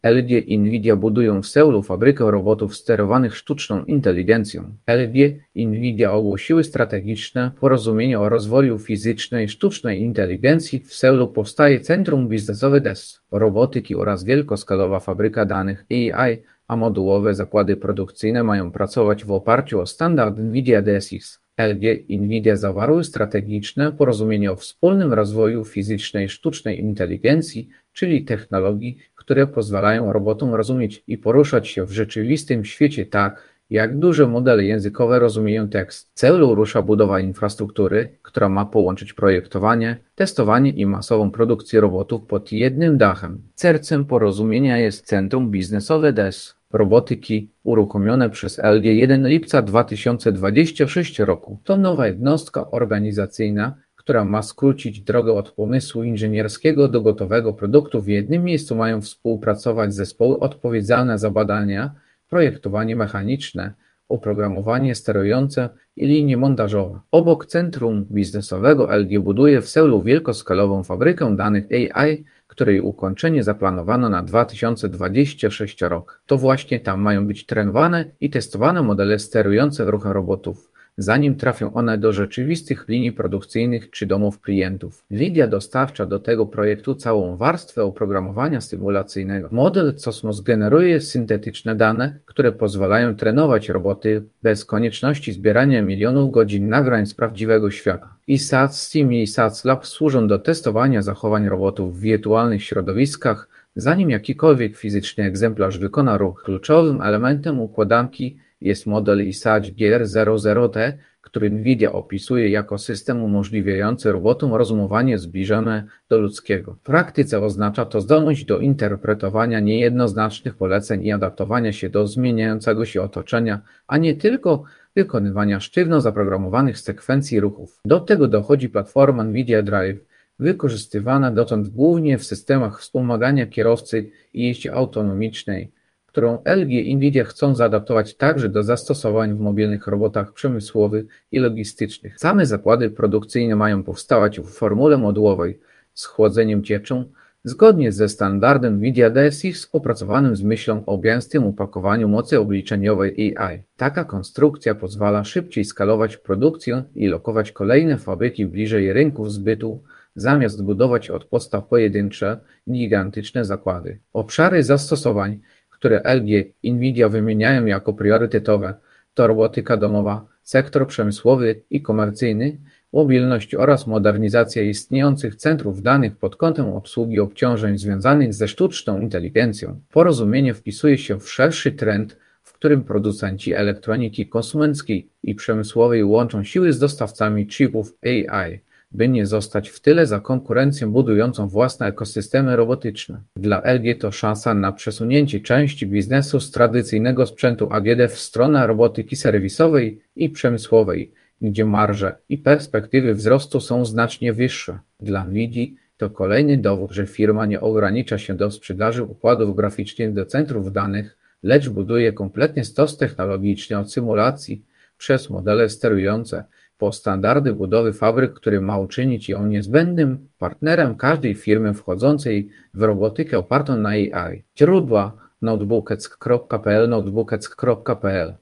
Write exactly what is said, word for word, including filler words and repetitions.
L G i Nvidia budują w Seulu fabrykę robotów sterowanych sztuczną inteligencją. L G i Nvidia ogłosiły strategiczne porozumienie o rozwoju fizycznej sztucznej inteligencji. W Seulu powstaje Centrum Biznesowe D E S, robotyki oraz wielkoskalowa fabryka danych A I, a modułowe zakłady produkcyjne mają pracować w oparciu o standard Nvidia D S X. L G i Nvidia zawarły strategiczne porozumienie o wspólnym rozwoju fizycznej sztucznej inteligencji, czyli technologii, które pozwalają robotom rozumieć i poruszać się w rzeczywistym świecie tak, jak duże modele językowe rozumieją tekst. W celu rusza budowa infrastruktury, która ma połączyć projektowanie, testowanie i masową produkcję robotów pod jednym dachem. Sercem porozumienia jest Centrum Biznesowe D E S. Robotyki uruchomione przez L G pierwszego lipca dwa tysiące dwudziestego szóstego roku. To nowa jednostka organizacyjna, która ma skrócić drogę od pomysłu inżynierskiego do gotowego produktu. W jednym miejscu mają współpracować zespoły odpowiedzialne za badania, projektowanie mechaniczne, oprogramowanie sterujące i linie montażowe. Obok centrum biznesowego L G buduje w Seulu wielkoskalową fabrykę danych A I, której ukończenie zaplanowano na dwa tysiące dwudziesty szósty rok. To właśnie tam mają być trenowane i testowane modele sterujące ruchem robotów, zanim trafią one do rzeczywistych linii produkcyjnych czy domów klientów. Nvidia dostarcza do tego projektu całą warstwę oprogramowania symulacyjnego. Model Cosmos generuje syntetyczne dane, które pozwalają trenować roboty bez konieczności zbierania milionów godzin nagrań z prawdziwego świata. I S A C Steam i S A C Lab służą do testowania zachowań robotów w wirtualnych środowiskach, zanim jakikolwiek fizyczny egzemplarz wykona ruch. Kluczowym elementem układanki jest model I S A C G R zero zero T, który Nvidia opisuje jako system umożliwiający robotom rozumowanie zbliżone do ludzkiego. W praktyce oznacza to zdolność do interpretowania niejednoznacznych poleceń i adaptowania się do zmieniającego się otoczenia, a nie tylko wykonywania sztywno zaprogramowanych sekwencji ruchów. Do tego dochodzi platforma Nvidia Drive, wykorzystywana dotąd głównie w systemach wspomagania kierowcy i jeździe autonomicznej, którą L G i Nvidia chcą zaadaptować także do zastosowań w mobilnych robotach przemysłowych i logistycznych. Same zakłady produkcyjne mają powstawać w formule modułowej z chłodzeniem cieczą, zgodnie ze standardem Nvidia D S X opracowanym z myślą o gęstym upakowaniu mocy obliczeniowej A I. Taka konstrukcja pozwala szybciej skalować produkcję i lokować kolejne fabryki bliżej rynków zbytu, zamiast budować od podstaw pojedyncze, gigantyczne zakłady. Obszary zastosowań, które L G i Nvidia wymieniają jako priorytetowe, to robotyka domowa, sektor przemysłowy i komercyjny, mobilność oraz modernizacja istniejących centrów danych pod kątem obsługi obciążeń związanych ze sztuczną inteligencją. Porozumienie wpisuje się w szerszy trend, w którym producenci elektroniki konsumenckiej i przemysłowej łączą siły z dostawcami chipów A I, by nie zostać w tyle za konkurencją budującą własne ekosystemy robotyczne. Dla L G to szansa na przesunięcie części biznesu z tradycyjnego sprzętu A G D w stronę robotyki serwisowej i przemysłowej, gdzie marże i perspektywy wzrostu są znacznie wyższe. Dla Nvidia to kolejny dowód, że firma nie ogranicza się do sprzedaży układów graficznych do centrów danych, lecz buduje kompletny stos technologiczny od symulacji przez modele sterujące, po standardy budowy fabryk, który ma uczynić ją niezbędnym partnerem każdej firmy wchodzącej w robotykę opartą na A I. Źródła notebookeck kropka p l, notebookeck kropka p l